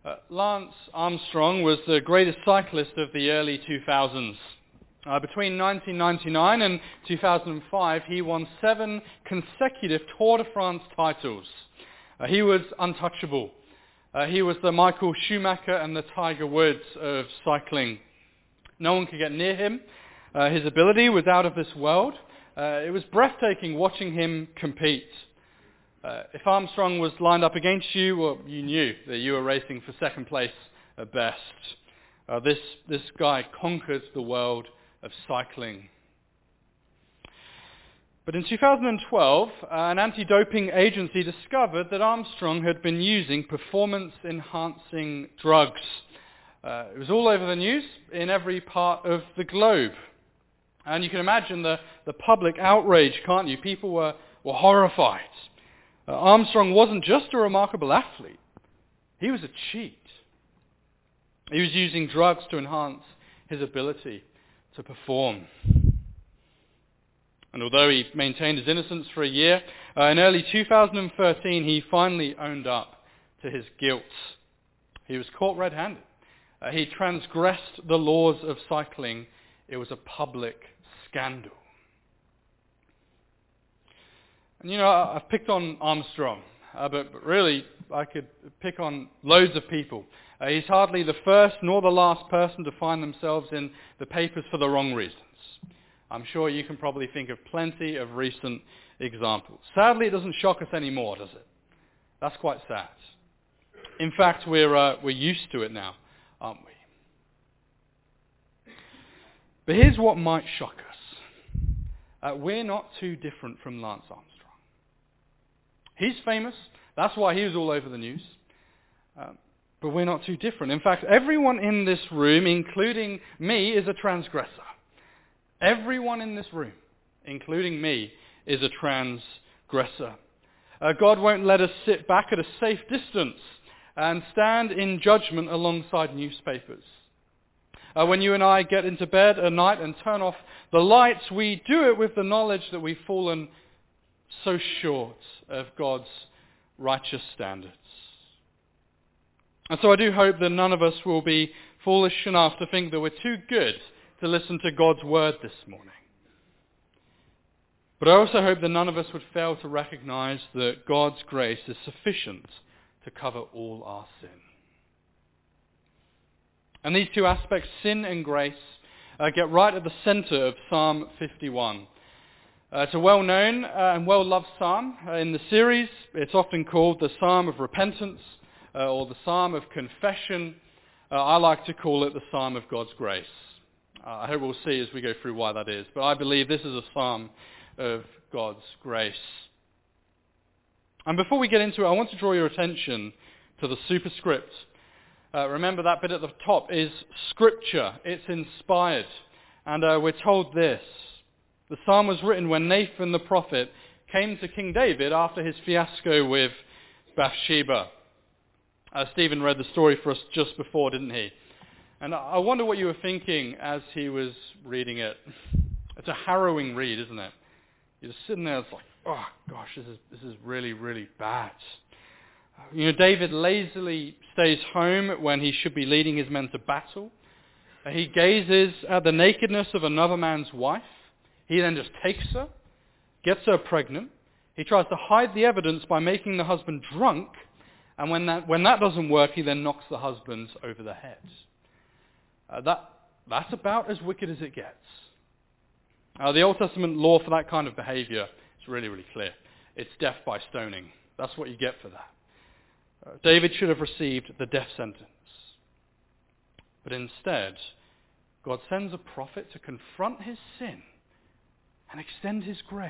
Lance Armstrong was the greatest cyclist of the early 2000s. Between 1999 and 2005, he won 7 consecutive Tour de France titles. He was untouchable. He was the Michael Schumacher and the Tiger Woods of cycling. No one could get near him. His ability was out of this world. It was breathtaking watching him compete. If Armstrong was lined up against you, well, you knew that you were racing for second place at best. This guy conquered the world of cycling. But in 2012, an anti-doping agency discovered that Armstrong had been using performance-enhancing drugs. It was all over the news in every part of the globe. And you can imagine the public outrage, can't you? People were horrified. Armstrong wasn't just a remarkable athlete. He was a cheat. He was using drugs to enhance his ability to perform. And although he maintained his innocence for a year, in early 2013 he finally owned up to his guilt. He was caught red-handed. He transgressed the laws of cycling. It was a public scandal. And you know, I've picked on Armstrong, but really I could pick on loads of people. He's hardly the first nor the last person to find themselves in the papers for the wrong reasons. I'm sure you can probably think of plenty of recent examples. Sadly, it doesn't shock us anymore, does it? That's quite sad. In fact, we're used to it now, aren't we? But here's what might shock us. We're not too different from Lance Armstrong. He's famous. That's why he was all over the news. But we're not too different. In fact, everyone in this room, including me, is a transgressor. Everyone in this room, including me, is a transgressor. God won't let us sit back at a safe distance and stand in judgment alongside newspapers. When you and I get into bed at night and turn off the lights, we do it with the knowledge that we've fallen so short of God's righteous standards. And so I do hope that none of us will be foolish enough to think that we're too good to listen to God's word this morning. But I also hope that none of us would fail to recognize that God's grace is sufficient to cover all our sin. And these two aspects, sin and grace, get right at the center of Psalm 51. It's a well-known and well-loved psalm in the series. It's often called the Psalm of Repentance or the Psalm of Confession. I like to call it the Psalm of God's grace. I hope we'll see as we go through why that is. But I believe this is a psalm of God's grace. And before we get into it, I want to draw your attention to the superscript. Remember that bit at the top is Scripture. It's inspired. And we're told this. The psalm was written when Nathan the prophet came to King David after his fiasco with Bathsheba. Stephen read the story for us just before, didn't he? And I wonder what you were thinking as he was reading it. It's a harrowing read, isn't it? You're just sitting there, it's like, oh gosh, this is really, really bad. You know, David lazily stays home when he should be leading his men to battle. He gazes at the nakedness of another man's wife. He then just takes her, gets her pregnant. He tries to hide the evidence by making the husband drunk. And when that doesn't work, he then knocks the husband over the head. That's about as wicked as it gets. The Old Testament law for that kind of behavior is really, really clear. It's death by stoning. That's what you get for that. David should have received the death sentence. But instead, God sends a prophet to confront his sin and extend his grace.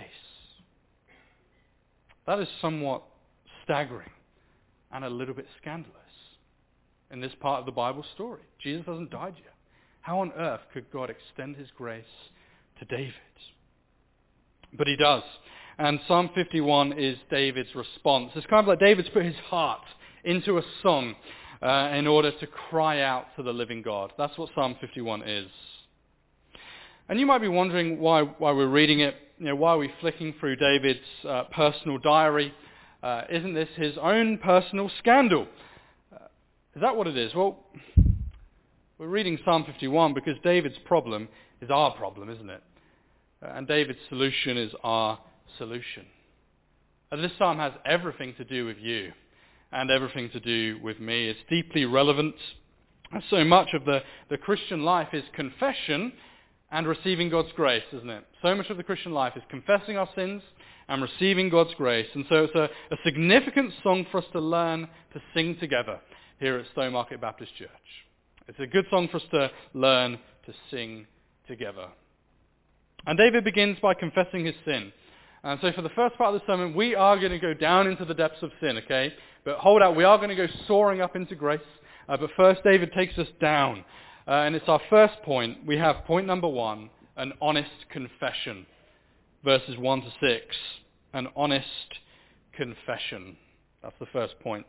That is somewhat staggering and a little bit scandalous in this part of the Bible story. Jesus hasn't died yet. How on earth could God extend his grace to David? But he does. And Psalm 51 is David's response. It's kind of like David's put his heart into a song in order to cry out to the living God. That's what Psalm 51 is. And you might be wondering why we're reading it. You know, why are we flicking through David's personal diary? Isn't this his own personal scandal? Is that what it is? Well, we're reading Psalm 51 because David's problem is our problem, isn't it? And David's solution is our solution. And this psalm has everything to do with you and everything to do with me. It's deeply relevant. So much of the Christian life is confession and receiving God's grace, isn't it? So much of the Christian life is confessing our sins and receiving God's grace. And so it's a significant song for us to learn to sing together here at Stowmarket Baptist Church. It's a good song for us to learn to sing together. And David begins by confessing his sin. And so for the first part of the sermon, we are going to go down into the depths of sin, okay? But hold out, we are going to go soaring up into grace. But first, David takes us down. And it's our first point. We have point number 1, an honest confession. Verses 1 to 6, an honest confession. That's the first point.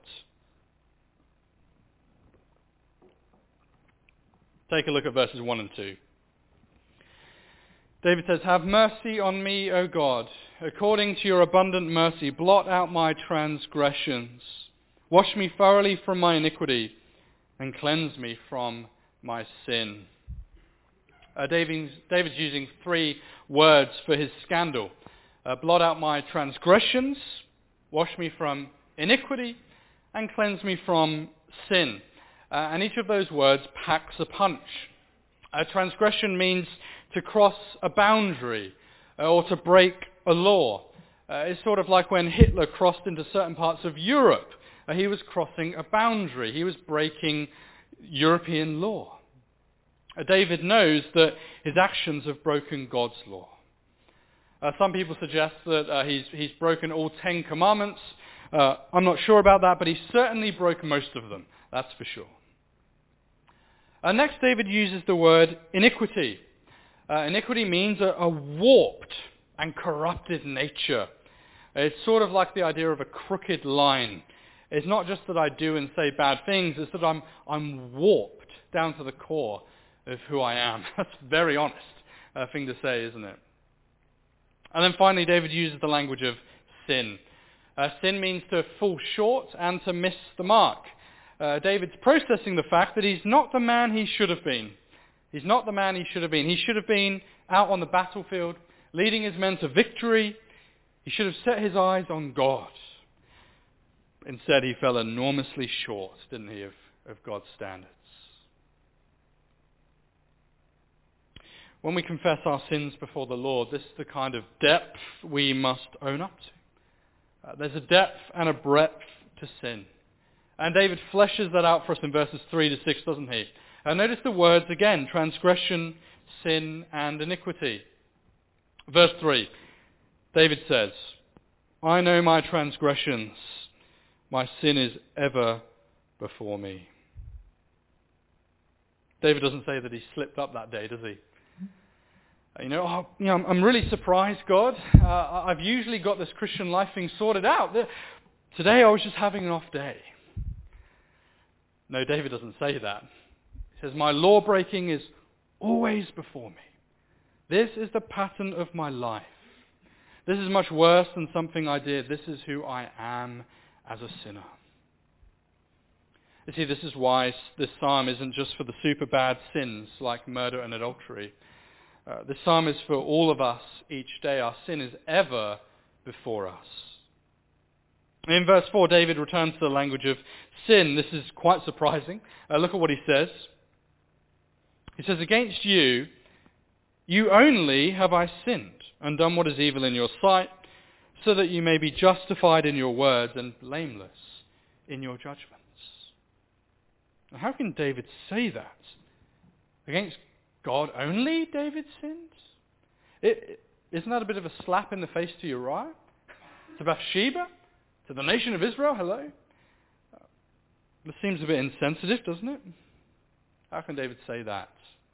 Take a look at verses 1 and 2. David says, "Have mercy on me, O God, according to your abundant mercy. Blot out my transgressions. Wash me thoroughly from my iniquity and cleanse me from my sin." David's using 3 words for his scandal. Blot out my transgressions, wash me from iniquity, and cleanse me from sin. And each of those words packs a punch. Transgression means to cross a boundary or to break a law. It's sort of like when Hitler crossed into certain parts of Europe. He was crossing a boundary. He was breaking European law. David knows that his actions have broken God's law. Some people suggest that he's broken all 10 commandments. I'm not sure about that, but he certainly broke most of them. That's for sure. Next, David uses the word iniquity. Iniquity means a warped and corrupted nature. It's sort of like the idea of a crooked line. It's not just that I do and say bad things, it's that I'm warped down to the core of who I am. That's a very honest thing to say, isn't it? And then finally, David uses the language of sin. Sin means to fall short and to miss the mark. David's processing the fact that he's not the man he should have been. He's not the man he should have been. He should have been out on the battlefield, leading his men to victory. He should have set his eyes on God. Instead, he fell enormously short, didn't he, of God's standards. When we confess our sins before the Lord, this is the kind of depth we must own up to. There's a depth and a breadth to sin. And David fleshes that out for us in verses 3 to 6, doesn't he? Notice the words again, transgression, sin, and iniquity. Verse 3, David says, "I know my transgressions, my sin is ever before me." David doesn't say that he slipped up that day, does he? I'm really surprised, God. I've usually got this Christian life thing sorted out. Today I was just having an off day. No, David doesn't say that. He says, "My law breaking is always before me. This is the pattern of my life. This is much worse than something I did. This is who I am as a sinner." You see, this is why this psalm isn't just for the super bad sins like murder and adultery. This psalm is for all of us each day. Our sin is ever before us. In verse 4, David returns to the language of sin. This is quite surprising. Look at what he says. He says, "Against you, you only have I sinned and done what is evil in your sight, so that you may be justified in your words and blameless in your judgments." Now, how can David say that? Against God only David sinned? Isn't that a bit of a slap in the face to Uriah? To Bathsheba? To the nation of Israel? Hello? It seems a bit insensitive, doesn't it? How can David say that?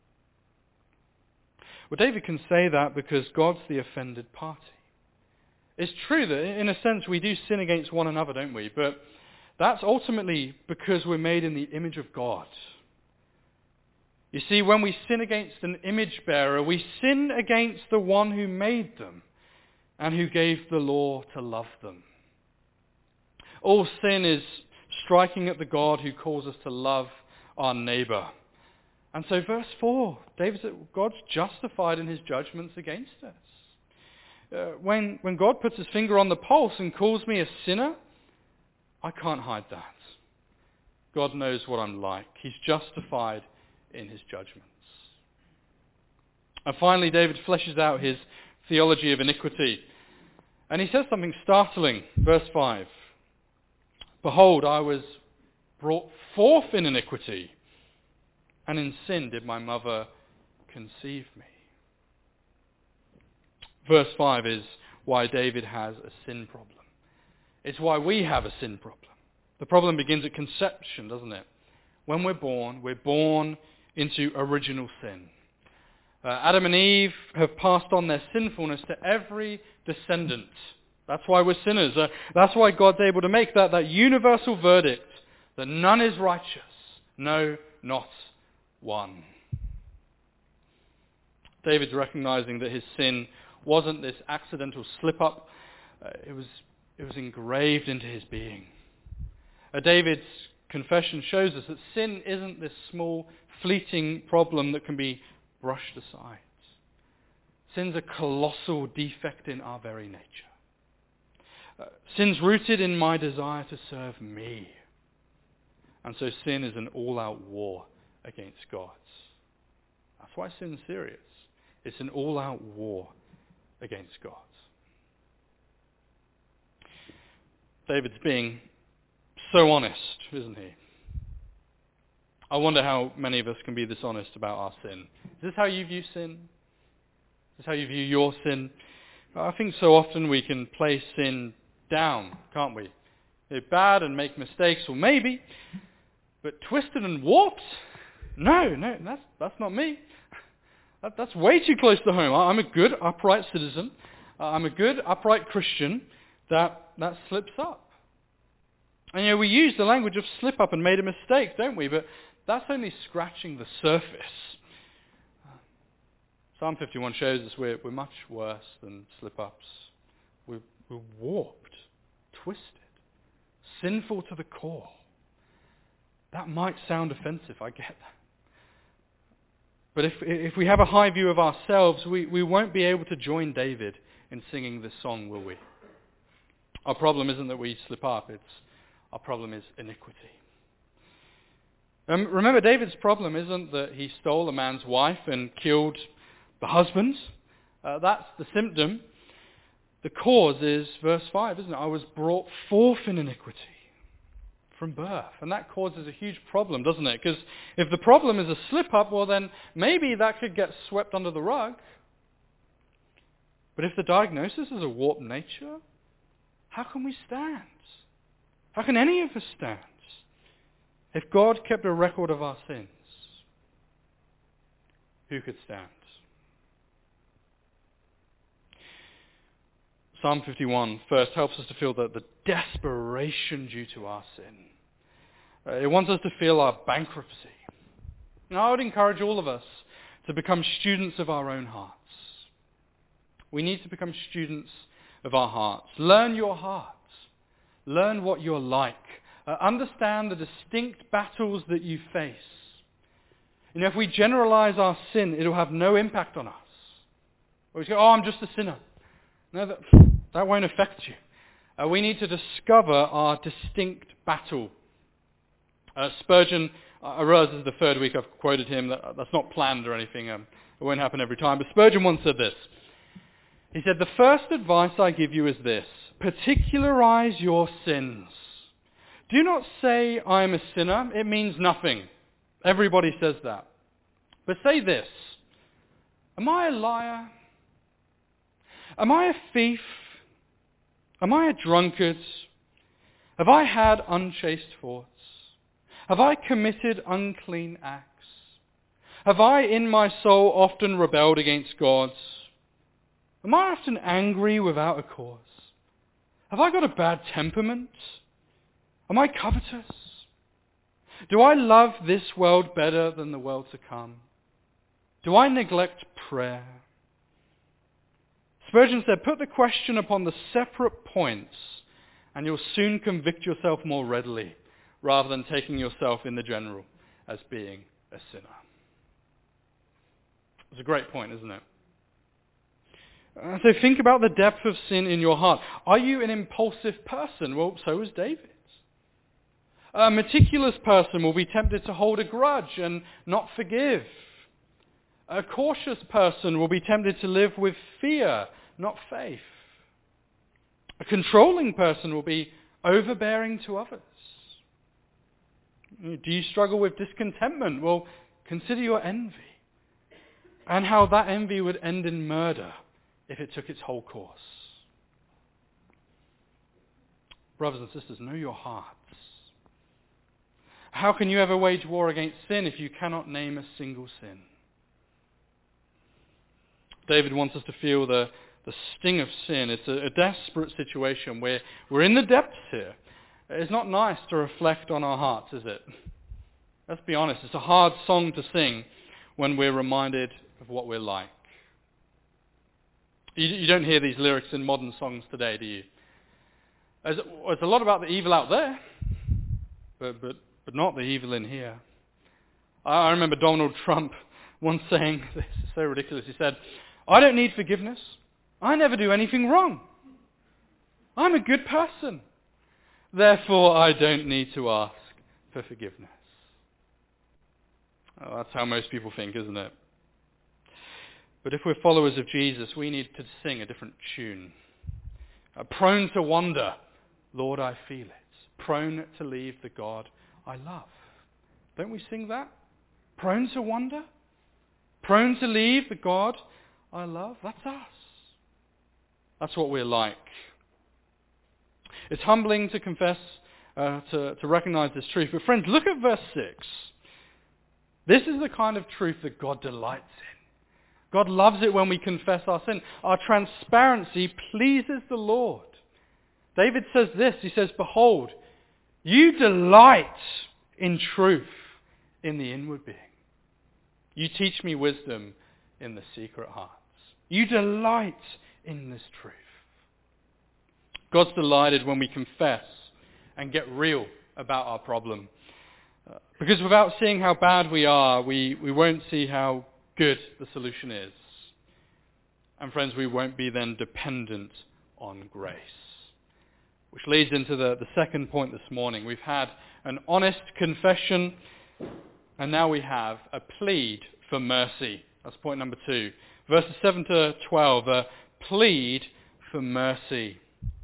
Well, David can say that because God's the offended party. It's true that in a sense we do sin against one another, don't we? But that's ultimately because we're made in the image of God. You see, when we sin against an image bearer, we sin against the one who made them and who gave the law to love them. All sin is striking at the God who calls us to love our neighbor. And so verse 4, David said, God's justified in his judgments against us. When God puts his finger on the pulse and calls me a sinner, I can't hide that. God knows what I'm like. He's justified in his judgments. And finally, David fleshes out his theology of iniquity. And he says something startling. Verse 5. Behold, I was brought forth in iniquity, and in sin did my mother conceive me. Verse 5 is why David has a sin problem. It's why we have a sin problem. The problem begins at conception, doesn't it? When we're born into original sin. Adam and Eve have passed on their sinfulness to every descendant. That's why we're sinners. That's why God's able to make that universal verdict that none is righteous. No, not one. David's recognizing that his sin wasn't this accidental slip-up. It was engraved into his being. David's confession shows us that sin isn't this small, fleeting problem that can be brushed aside. Sin's a colossal defect in our very nature. Sin's rooted in my desire to serve me. And so sin is an all-out war against God. That's why sin's serious. It's an all-out war against God. David's being so honest, isn't he? I wonder how many of us can be this honest about our sin. Is this how you view sin? Is this how you view your sin? I think so often we can play sin down, can't we? They're bad and make mistakes, or maybe, but twisted and warped? No, that's not me. That's way too close to home. I'm a good, upright citizen. I'm a good, upright Christian that slips up. And we use the language of slip up and made a mistake, don't we? But that's only scratching the surface. Psalm 51 shows us we're much worse than slip-ups. We're warped, twisted, sinful to the core. That might sound offensive, I get that. But if we have a high view of ourselves, we won't be able to join David in singing this song, will we? Our problem isn't that we slip up, our problem is iniquity. Remember, David's problem isn't that he stole a man's wife and killed the husband. That's the symptom. The cause is verse 5, isn't it? I was brought forth in iniquity from birth. And that causes a huge problem, doesn't it? Because if the problem is a slip-up, well then maybe that could get swept under the rug. But if the diagnosis is a warped nature, how can we stand? How can any of us stand? If God kept a record of our sins, who could stand? Psalm 51 first helps us to feel the desperation due to our sin. It wants us to feel our bankruptcy. And I would encourage all of us to become students of our own hearts. We need to become students of our hearts. Learn your heart. Learn what you're like. Understand the distinct battles that you face. If we generalize our sin, it'll have no impact on us. Or we go, I'm just a sinner. No, that won't affect you. We need to discover our distinct battle. Spurgeon, I realize this is the third week I've quoted him. That's not planned or anything. It won't happen every time. But Spurgeon once said this. He said, the first advice I give you is this. Particularize your sins. Do not say, I am a sinner. It means nothing. Everybody says that. But say this. Am I a liar? Am I a thief? Am I a drunkard? Have I had unchaste thoughts? Have I committed unclean acts? Have I in my soul often rebelled against God? Am I often angry without a cause? Have I got a bad temperament? Am I covetous? Do I love this world better than the world to come? Do I neglect prayer? Spurgeon said, put the question upon the separate points and you'll soon convict yourself more readily rather than taking yourself in the general as being a sinner. It's a great point, isn't it? So think about the depth of sin in your heart. Are you an impulsive person? Well, so is David. A meticulous person will be tempted to hold a grudge and not forgive. A cautious person will be tempted to live with fear, not faith. A controlling person will be overbearing to others. Do you struggle with discontentment? Well, consider your envy and how that envy would end in murder if it took its whole course. Brothers and sisters, know your hearts. How can you ever wage war against sin if you cannot name a single sin? David wants us to feel the sting of sin. It's a desperate situation where we're in the depths here. It's not nice to reflect on our hearts, is it? Let's be honest, it's a hard song to sing when we're reminded of what we're like. You don't hear these lyrics in modern songs today, do you? There's a lot about the evil out there, but not the evil in here. I remember Donald Trump once saying, this is so ridiculous, he said, "I don't need forgiveness. I never do anything wrong. I'm a good person. Therefore, I don't need to ask for forgiveness." Oh, that's how most people think, isn't it? But if we're followers of Jesus, we need to sing a different tune. Prone to wander, Lord, I feel it. Prone to leave the God I love. Don't we sing that? Prone to wander? Prone to leave the God I love? That's us. That's what we're like. It's humbling to confess, to recognize this truth. But friends, look at verse 6. This is the kind of truth that God delights in. God loves it when we confess our sin. Our transparency pleases the Lord. David says this, he says, "Behold, you delight in truth in the inward being. You teach me wisdom in the secret hearts." You delight in this truth. God's delighted when we confess and get real about our problem. Because without seeing how bad we are, we won't see how good the solution is. And friends, we won't be then dependent on grace. Which leads into the second point this morning. We've had an honest confession, and now we have a plead for mercy. That's point number 2. Verses 7 to 12, a plead for mercy.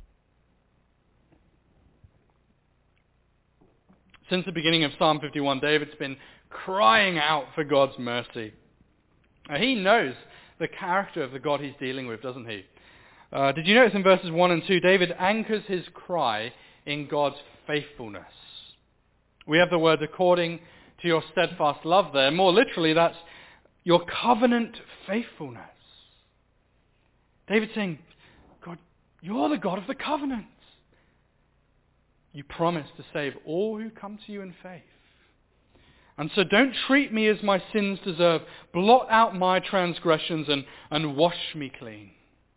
Since the beginning of Psalm 51, David's been crying out for God's mercy. He knows the character of the God he's dealing with, doesn't he? Did you notice in verses 1 and 2, David anchors his cry in God's faithfulness. We have the word according to your steadfast love there. More literally, that's your covenant faithfulness. David's saying, God, you're the God of the covenant. You promise to save all who come to you in faith. And so don't treat me as my sins deserve. Blot out my transgressions and wash me clean.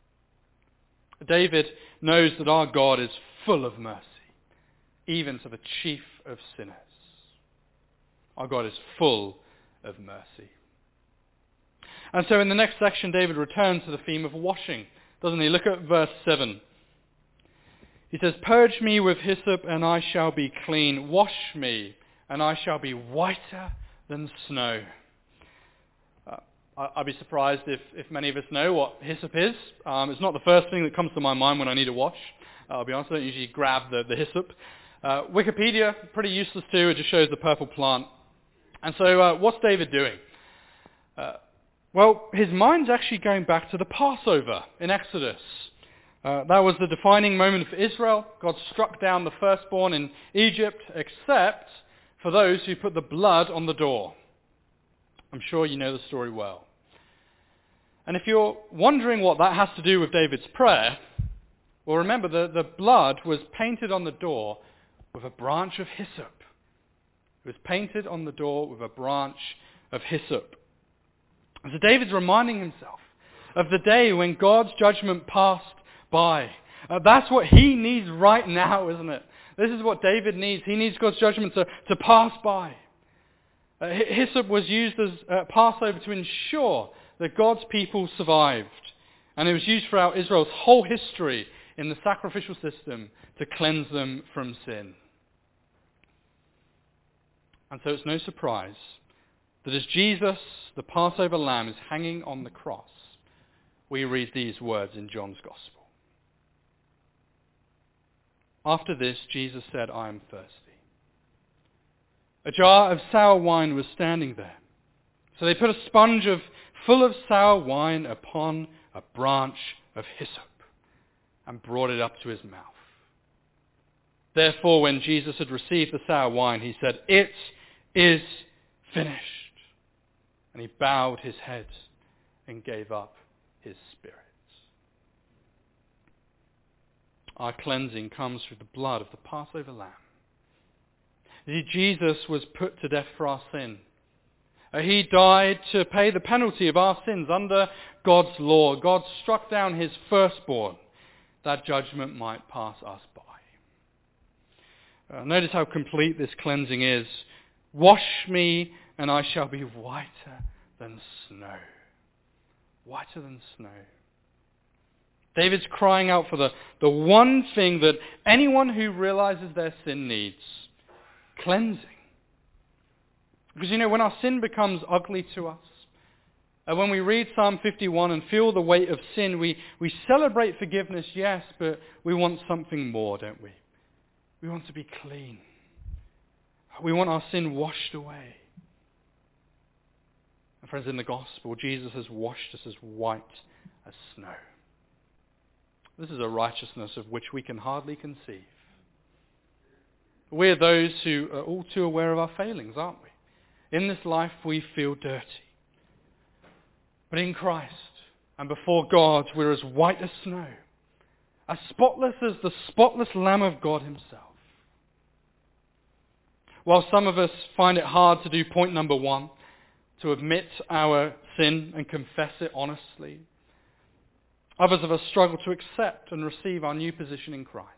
David knows that our God is full of mercy, even to the chief of sinners. Our God is full of mercy. And so in the next section, David returns to the theme of washing, doesn't he? Look at verse 7. He says, "Purge me with hyssop and I shall be clean. Wash me and I shall be whiter than snow." I'd be surprised if many of us know what hyssop is. It's not the first thing that comes to my mind when I need a wash. I'll be honest, I don't usually grab the hyssop. Wikipedia, pretty useless too. It just shows the purple plant. And so what's David doing? Well, his mind's actually going back to the Passover in Exodus. That was the defining moment for Israel. God struck down the firstborn in Egypt, except for those who put the blood on the door. I'm sure you know the story well. And if you're wondering what that has to do with David's prayer, well, remember the blood was painted on the door with a branch of hyssop. It was painted on the door with a branch of hyssop. And so David's reminding himself of the day when God's judgment passed by. That's what he needs right now, isn't it? This is what David needs. He needs God's judgment to pass by. Hyssop was used as Passover to ensure that God's people survived. And it was used throughout Israel's whole history in the sacrificial system to cleanse them from sin. And so it's no surprise that as Jesus, the Passover lamb, is hanging on the cross, we read these words in John's Gospel. After this, Jesus said, "I am thirsty." A jar of sour wine was standing there. So they put a sponge full of sour wine upon a branch of hyssop and brought it up to his mouth. Therefore, when Jesus had received the sour wine, he said, "It is finished." And he bowed his head and gave up his spirit. Our cleansing comes through the blood of the Passover lamb. Jesus was put to death for our sin. He died to pay the penalty of our sins under God's law. God struck down his firstborn that judgment might pass us by. Notice how complete this cleansing is. Wash me and I shall be whiter than snow. Whiter than snow. David's crying out for the one thing that anyone who realizes their sin needs. Cleansing. Because when our sin becomes ugly to us, when we read Psalm 51 and feel the weight of sin, we celebrate forgiveness, yes, but we want something more, don't we? We want to be clean. We want our sin washed away. And friends, in the gospel, Jesus has washed us as white as snow. This is a righteousness of which we can hardly conceive. We're those who are all too aware of our failings, aren't we? In this life we feel dirty. But in Christ and before God we're as white as snow, as spotless as the spotless Lamb of God himself. While some of us find it hard to do point number 1, to admit our sin and confess it honestly, others of us struggle to accept and receive our new position in Christ.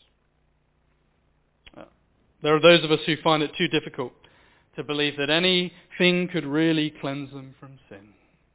There are those of us who find it too difficult to believe that anything could really cleanse them from sin.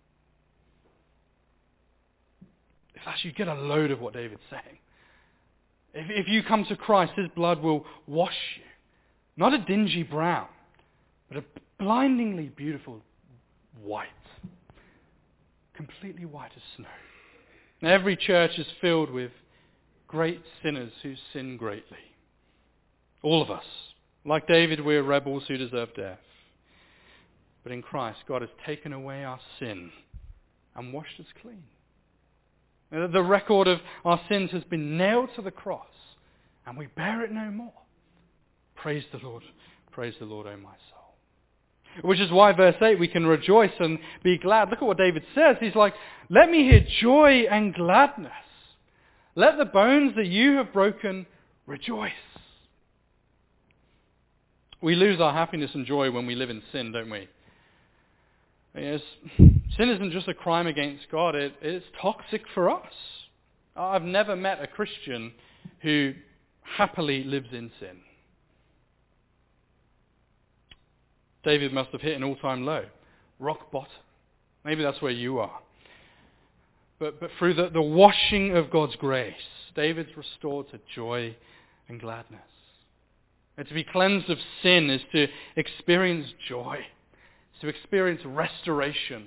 In fact, you get a load of what David's saying. If you come to Christ, his blood will wash you. Not a dingy brown, but a blindingly beautiful white. Completely white as snow. And every church is filled with great sinners who sin greatly. All of us. Like David, we're rebels who deserve death. But in Christ, God has taken away our sin and washed us clean. The record of our sins has been nailed to the cross, and we bear it no more. Praise the Lord, O my soul. Which is why, verse 8, we can rejoice and be glad. Look at what David says. He's like, let me hear joy and gladness. Let the bones that you have broken rejoice. We lose our happiness and joy when we live in sin, don't we? Yes, sin isn't just a crime against God, it's toxic for us. I've never met a Christian who happily lives in sin. David must have hit an all-time low, rock bottom. Maybe that's where you are. But through the washing of God's grace, David's restored to joy and gladness. And to be cleansed of sin is to experience joy, to experience restoration.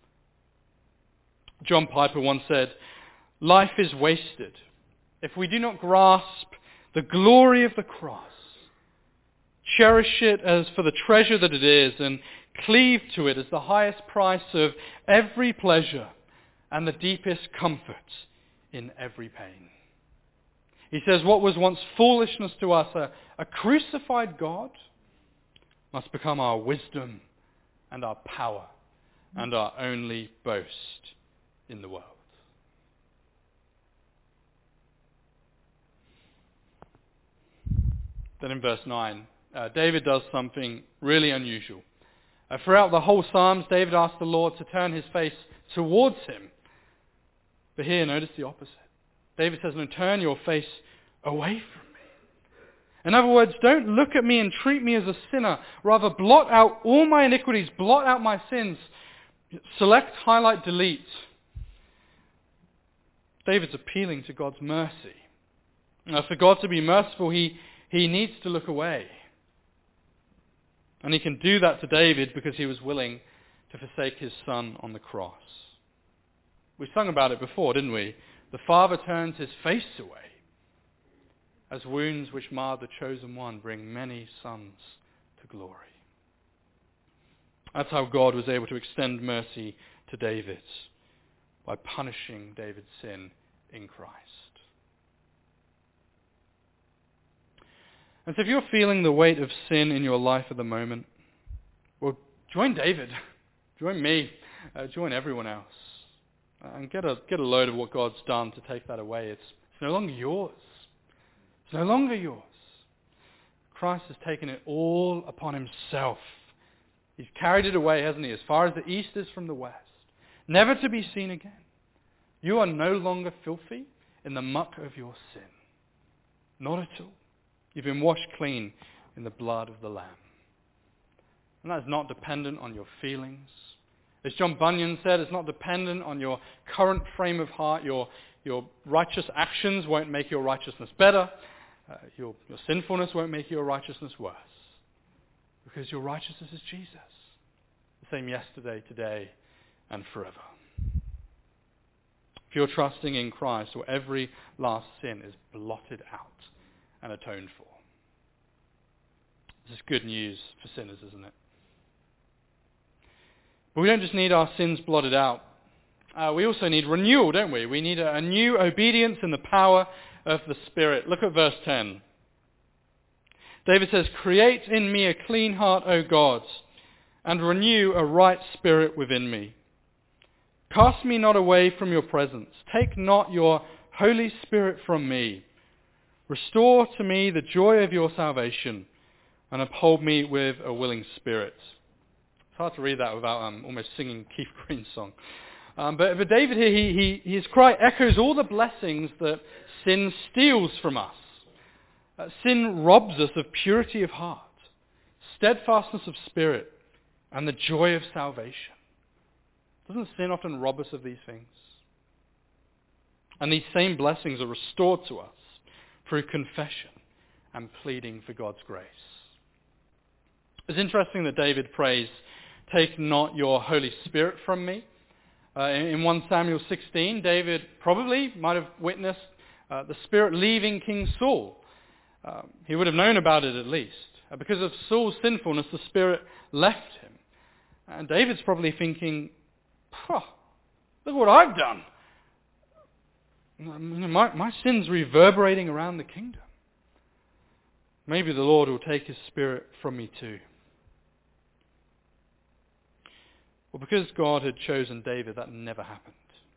John Piper once said, life is wasted if we do not grasp the glory of the cross, cherish it as for the treasure that it is, and cleave to it as the highest price of every pleasure and the deepest comfort in every pain. He says, what was once foolishness to us, a crucified God, must become our wisdom and our power and our only boast in the world. Then in verse 9, David does something really unusual. Throughout the whole Psalms, David asked the Lord to turn his face towards him. But here, notice the opposite. David says, no, turn your face away from me. In other words, don't look at me and treat me as a sinner. Rather, blot out all my iniquities, blot out my sins. Select, highlight, delete. David's appealing to God's mercy. Now, for God to be merciful, he needs to look away. And he can do that to David because he was willing to forsake his son on the cross. We sung about it before, didn't we? The Father turns his face away as wounds which marred the chosen one bring many sons to glory. That's how God was able to extend mercy to David, by punishing David's sin in Christ. And so if you're feeling the weight of sin in your life at the moment, well, join David, join me, join everyone else, and get a load of what God's done to take that away. It's no longer yours. It's no longer yours. Christ has taken it all upon himself. He's carried it away, hasn't he, as far as the east is from the west, never to be seen again. You are no longer filthy in the muck of your sin. Not at all. You've been washed clean in the blood of the Lamb. And that is not dependent on your feelings. As John Bunyan said, it's not dependent on your current frame of heart. Your righteous actions won't make your righteousness better. Your sinfulness won't make your righteousness worse. Because your righteousness is Jesus. The same yesterday, today, and forever. If you're trusting in Christ, well, every last sin is blotted out and atoned for. This is good news for sinners, isn't it? But we don't just need our sins blotted out. We also need renewal, don't we? We need a new obedience in the power of the Spirit. Look at verse 10. David says, "Create in me a clean heart, O God, and renew a right spirit within me. Cast me not away from your presence. Take not your Holy Spirit from me. Restore to me the joy of your salvation, and uphold me with a willing spirit." It's hard to read that without almost singing Keith Green's song. But David here, his cry echoes all the blessings that sin steals from us. Sin robs us of purity of heart, steadfastness of spirit, and the joy of salvation. Doesn't sin often rob us of these things? And these same blessings are restored to us through confession and pleading for God's grace. It's interesting that David prays, "Take not your Holy Spirit from me." In 1 Samuel 16, David probably might have witnessed the Spirit leaving King Saul. He would have known about it at least. Because of Saul's sinfulness, the Spirit left him. And David's probably thinking, look what I've done. My sin's reverberating around the kingdom. Maybe the Lord will take his Spirit from me too. Well, because God had chosen David, that never happened.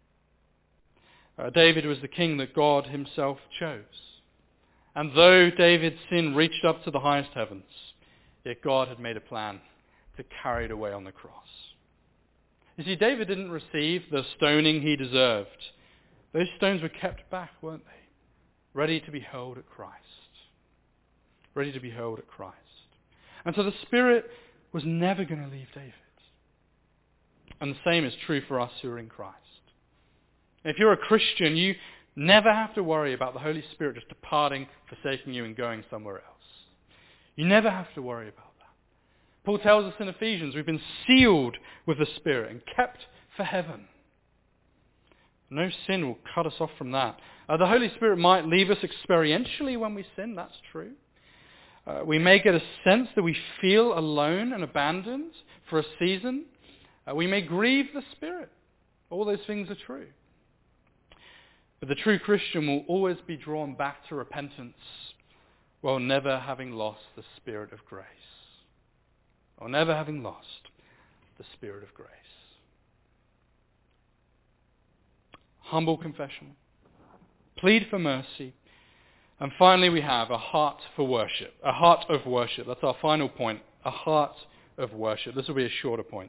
David was the king that God himself chose. And though David's sin reached up to the highest heavens, yet God had made a plan to carry it away on the cross. You see, David didn't receive the stoning he deserved. Those stones were kept back, weren't they? Ready to be hurled at Christ. Ready to be hurled at Christ. And so the Spirit was never going to leave David. And the same is true for us who are in Christ. If you're a Christian, you never have to worry about the Holy Spirit just departing, forsaking you, and going somewhere else. You never have to worry about that. Paul tells us in Ephesians, we've been sealed with the Spirit and kept for heaven. No sin will cut us off from that. The Holy Spirit might leave us experientially when we sin, that's true. We may get a sense that we feel alone and abandoned for a season. We may grieve the Spirit. All those things are true. But the true Christian will always be drawn back to repentance while never having lost the Spirit of grace. Or never having lost the Spirit of grace. Humble confession. Plead for mercy. And finally we have a heart for worship. A heart of worship. That's our final point. A heart of worship. This will be a shorter point.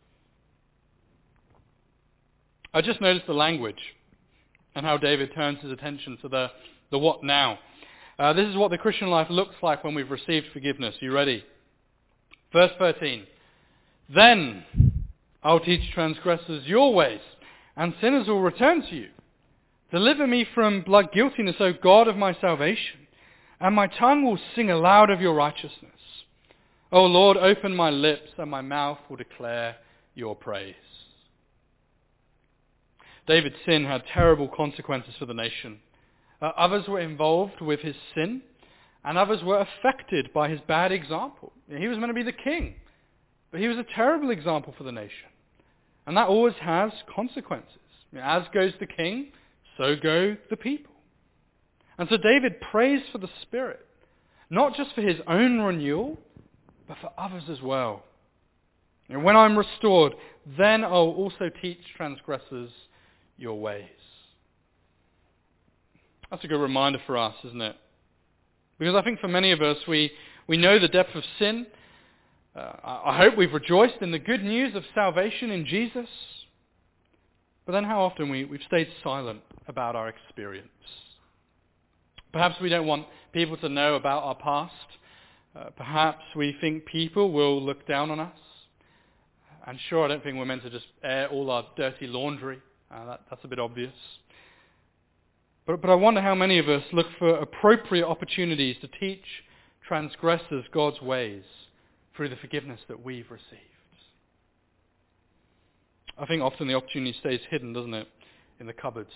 I just noticed the language and how David turns his attention to the what now. This is what the Christian life looks like when we've received forgiveness. You ready? Verse 13. Then I'll teach transgressors your ways, and sinners will return to you. Deliver me from blood guiltiness, O God of my salvation, and my tongue will sing aloud of your righteousness. O Lord, open my lips, and my mouth will declare your praise. David's sin had terrible consequences for the nation. Others were involved with his sin, and others were affected by his bad example. He was meant to be the king, but he was a terrible example for the nation. And that always has consequences. As goes the king, so go the people. And so David prays for the Spirit, not just for his own renewal, but for others as well. And when I'm restored, then I'll also teach transgressors your ways. That's a good reminder for us, isn't it? Because I think for many of us, we know the depth of sin. I hope we've rejoiced in the good news of salvation in Jesus. But then how often we've stayed silent about our experience. Perhaps we don't want people to know about our past. Perhaps we think people will look down on us. And sure, I don't think we're meant to just air all our dirty laundry. That's a bit obvious. But I wonder how many of us look for appropriate opportunities to teach transgressors God's ways through the forgiveness that we've received. I think often the opportunity stays hidden, doesn't it, in the cupboards.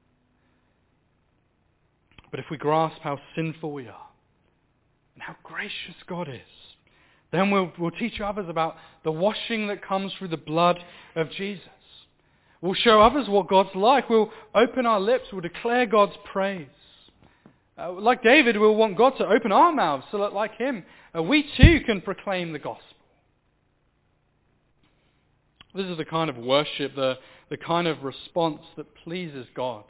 But if we grasp how sinful we are and how gracious God is, then we'll teach others about the washing that comes through the blood of Jesus. We'll show others what God's like. We'll open our lips. We'll declare God's praise. Like David, we'll want God to open our mouths so that, like him, we too can proclaim the gospel. This is the kind of worship, the kind of response that pleases God.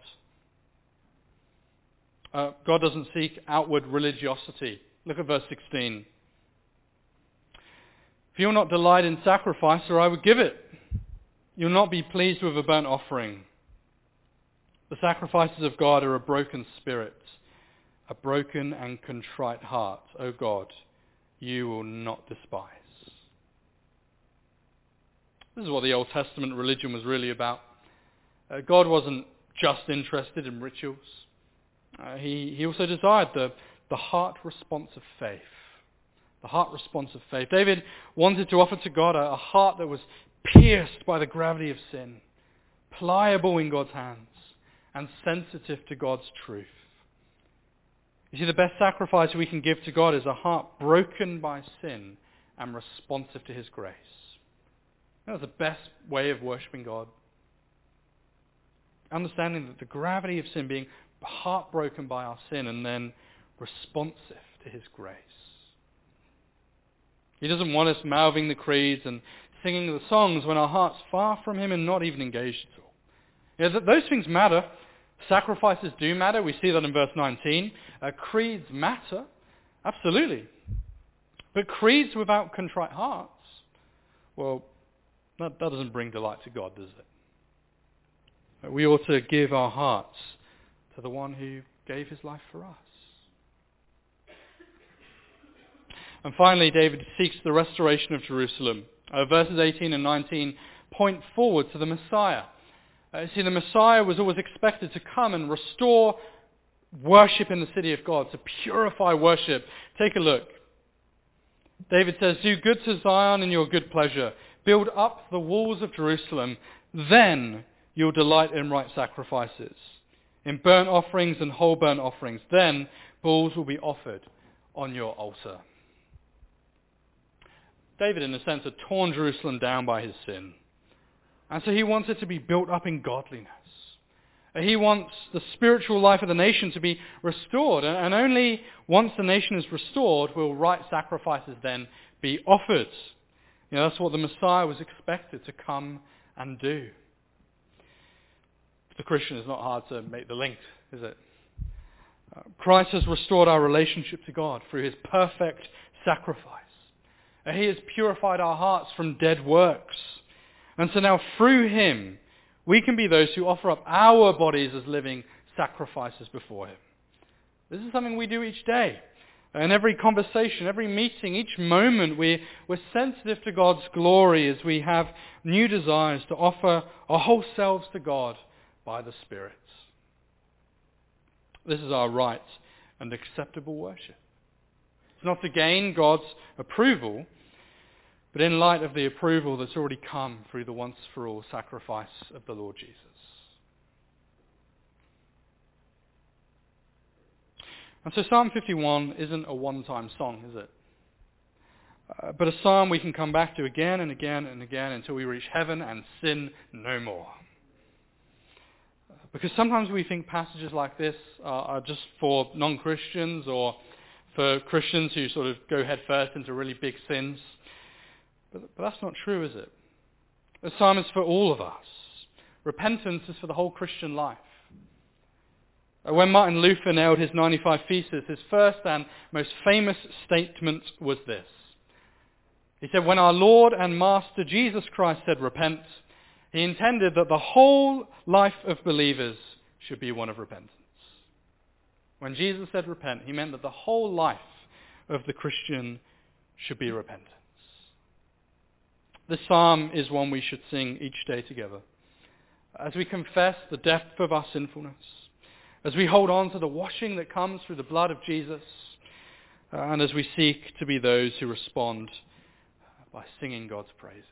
God doesn't seek outward religiosity. Look at verse 16. If you'll not delight in sacrifice, or I would give it. You'll not be pleased with a burnt offering. The sacrifices of God are a broken spirit, a broken and contrite heart. O God, you will not despise. This is what the Old Testament religion was really about. God wasn't just interested in rituals. He also desired the heart response of faith. The heart response of faith. David wanted to offer to God a heart that was pierced by the gravity of sin, pliable in God's hands, and sensitive to God's truth. You see, the best sacrifice we can give to God is a heart broken by sin and responsive to his grace. That's the best way of worshipping God. Understanding that the gravity of sin, being heartbroken by our sin and then responsive to his grace. He doesn't want us mouthing the creeds and singing the songs when our heart's far from him and not even engaged at all. Those things matter. Sacrifices do matter. We see that in verse 19. Creeds matter. Absolutely. But creeds without contrite hearts, well, that doesn't bring delight to God, does it? We ought to give our hearts to the one who gave his life for us. And finally, David seeks the restoration of Jerusalem. Verses 18 and 19 point forward to the Messiah. See, the Messiah was always expected to come and restore worship in the city of God, to purify worship. Take a look. David says, do good to Zion in your good pleasure. Build up the walls of Jerusalem. Then you'll delight in right sacrifices, in burnt offerings and whole burnt offerings. Then bulls will be offered on your altar. David, in a sense, had torn Jerusalem down by his sin. And so he wants it to be built up in godliness. He wants the spiritual life of the nation to be restored. And only once the nation is restored will right sacrifices then be offered. That's what the Messiah was expected to come and do. For the Christian, it's not hard to make the link, is it? Christ has restored our relationship to God through his perfect sacrifice. He has purified our hearts from dead works. And so now through him, we can be those who offer up our bodies as living sacrifices before him. This is something we do each day. In every conversation, every meeting, each moment, we're sensitive to God's glory as we have new desires to offer our whole selves to God by the Spirit. This is our right and acceptable worship. It's not to gain God's approval, but in light of the approval that's already come through the once-for-all sacrifice of the Lord Jesus. And so Psalm 51 isn't a one-time song, is it? But a psalm we can come back to again and again and again until we reach heaven and sin no more. Because sometimes we think passages like this are just for non-Christians or for Christians who sort of go head first into really big sins. But that's not true, is it? The psalm is for all of us. Repentance is for the whole Christian life. When Martin Luther nailed his 95 Theses, his first and most famous statement was this. He said, when our Lord and Master Jesus Christ said repent, he intended that the whole life of believers should be one of repentance. When Jesus said repent, he meant that the whole life of the Christian should be repentance. This psalm is one we should sing each day together. As we confess the depth of our sinfulness, as we hold on to the washing that comes through the blood of Jesus, and as we seek to be those who respond by singing God's praises.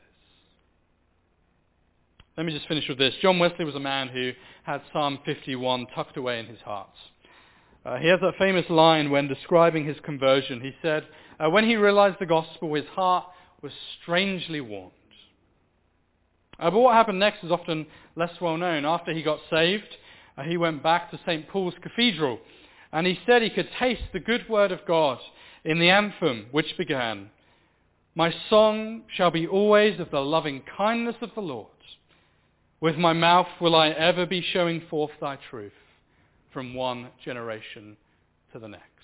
Let me just finish with this. John Wesley was a man who had Psalm 51 tucked away in his heart. He has that famous line when describing his conversion. He said, when he realized the gospel, his heart was strangely warmed. But what happened next is often less well known. After he got saved, he went back to St. Paul's Cathedral, and he said he could taste the good word of God in the anthem which began, my song shall be always of the loving kindness of the Lord. With my mouth will I ever be showing forth thy truth from one generation to the next.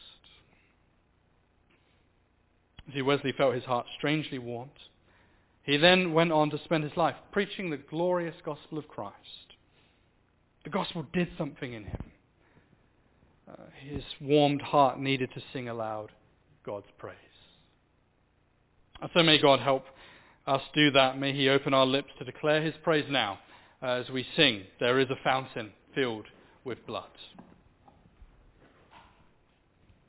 See, Wesley felt his heart strangely warmed. He then went on to spend his life preaching the glorious gospel of Christ. The gospel did something in him. His warmed heart needed to sing aloud God's praise. And so may God help us do that. May he open our lips to declare his praise now as we sing, there is a fountain filled with blood.